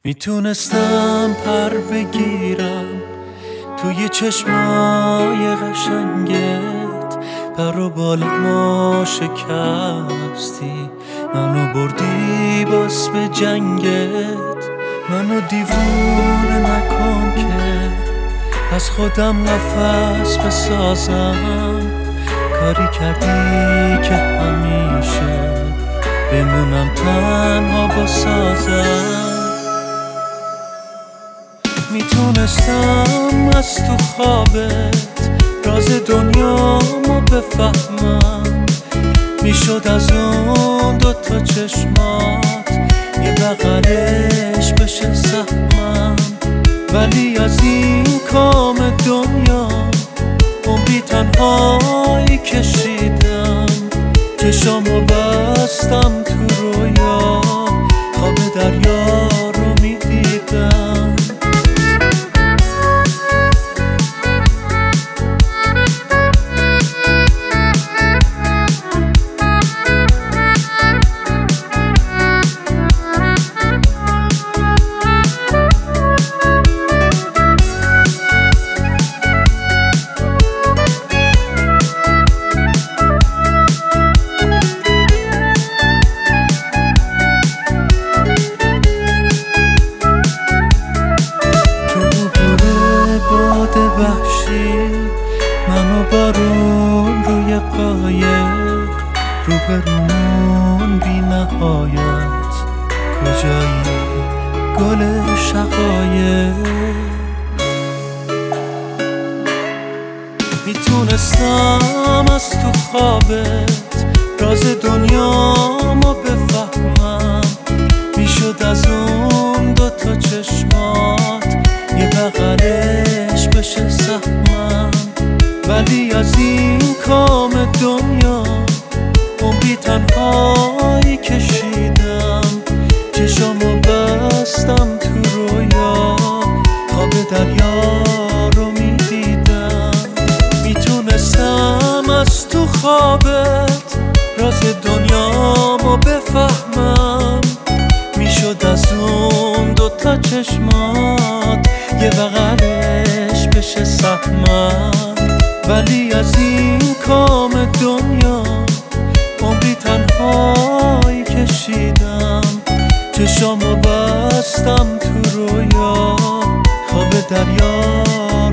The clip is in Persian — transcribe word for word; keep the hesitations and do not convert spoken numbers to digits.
میتونستم پر بگیرم توی چشمای قشنگت، پر و بال ما شکستی، منو بردی باز به جنگت. منو دیوونه نکن که از خودم نفس بسازم، کاری کردی که همیشه بمونم تنها بسازم. میتونستم از تو خوابت راز دنیامو بفهمم، میشد از اون دوتا چشمات یه بغلش بشه سهمم. ولی از این کام دنیا عمری تنهایی کشیدم، چشامو بستم تو رویا، خواب دریا رو میدیدم. منو بارون روی قایق، روبرون بی نهایت، کجایی گل شقایق. میتونستم از تو خوابت راز دنیامو بفهمم، میشد از اون دوتا چشمات یه بغلش بشه سهمم. ولی از این کام دنیا عمری تنهایی کشیدم، چشامو بستم تو رویا، خواب دریا رو میدیدم. میتونستم از تو خوابت راز دنیامو بفهمم، میشد از اون دوتا چشمات یه بغلش بشه سهمم. ولی از این کام دنیا عمری تنهایی کشیدم، چشامو بستم تو رویا، خواب دریا